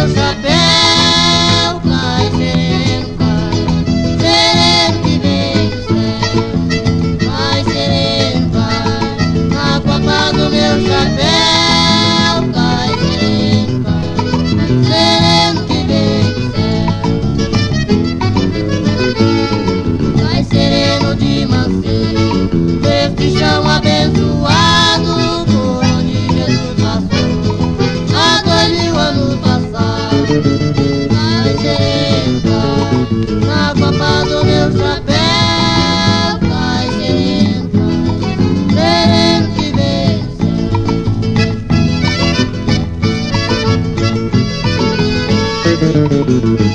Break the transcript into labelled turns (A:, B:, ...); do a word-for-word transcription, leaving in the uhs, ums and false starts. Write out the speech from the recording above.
A: meu chapéu, cai sereno, cai, sereno que vem do céu. Cai sereno, cai, na copa do meu chapéu, cai sereno, cai, sereno que vem do céu. Cai sereno de mansinho, deste chão abençoado, por onde Jesus passou há dois mil anos passados. Cai sereno, cai, na copa do meu chapéu, cai sereno, cai, sereno que vem do céu.